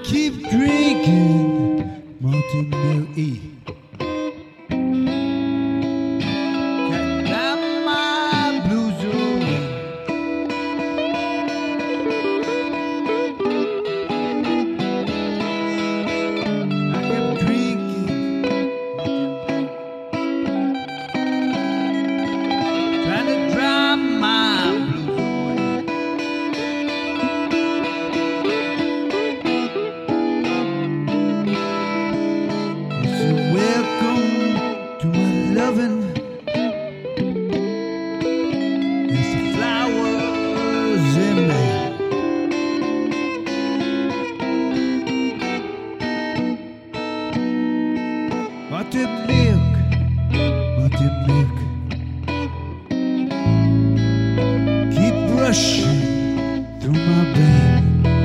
Keep drinking Mountain Dew. Can't drive my blues away. I kept drinking Mountain Dew, trying to drive my blues away. Welcome to my loving. There's the flowers in May. Buttermilk, buttermilk. Keep rushing through my brain.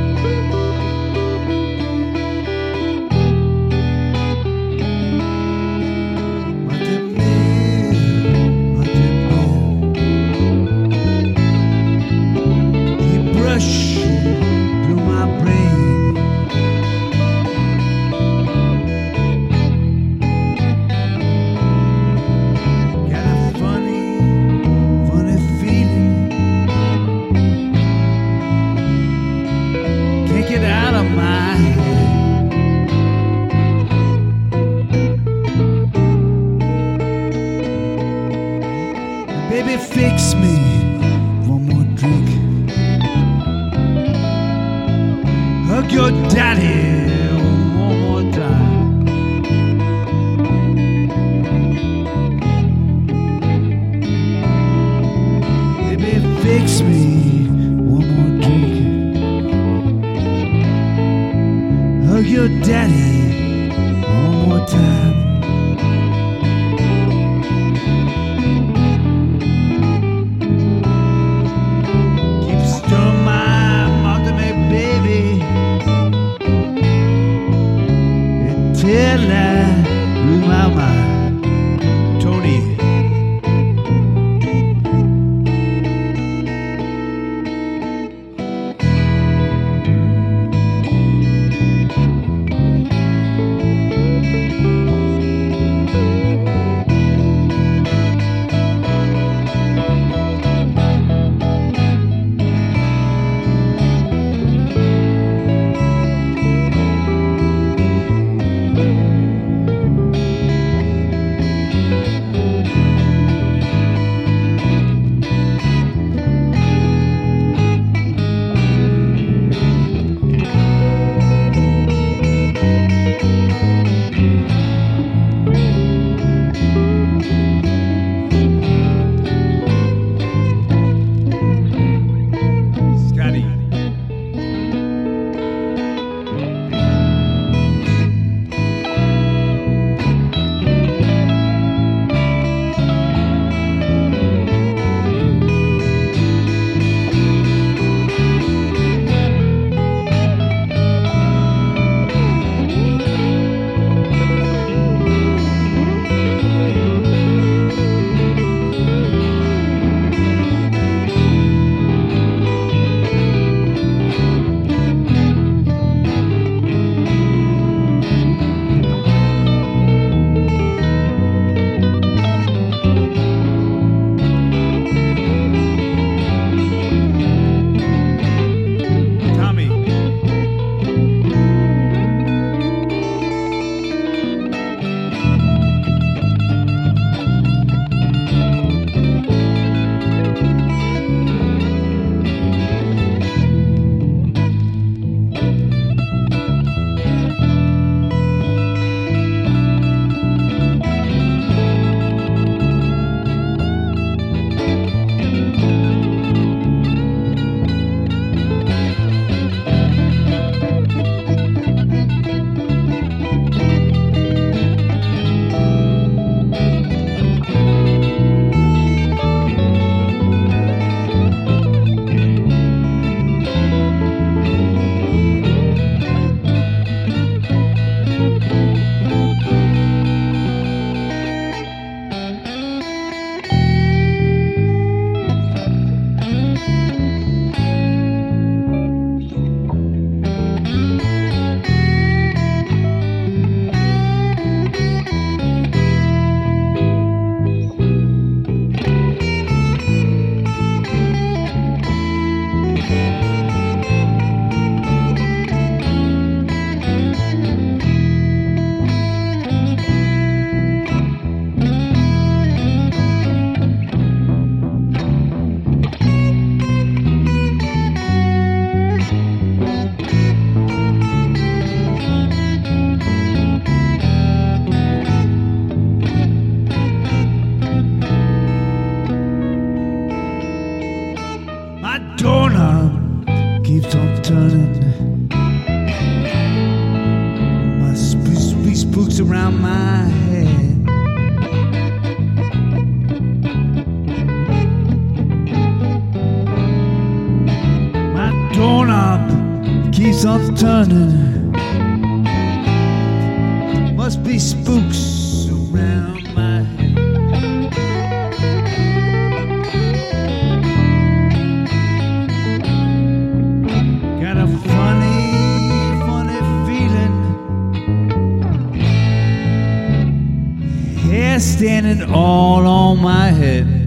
Through my brain, got a funny, funny feeling. Can't get out of my head. Baby, fix me one more drink. Hug your daddy one more time. Baby, fix me one more drink. Hug your daddy one more time. Keep stirring my ultimate baby. Till I lose my mind, Tony. spooks around my head. My doorknob keeps on turning. Must be spooks around my head. Got a funny feeling. Hair standing all on my head.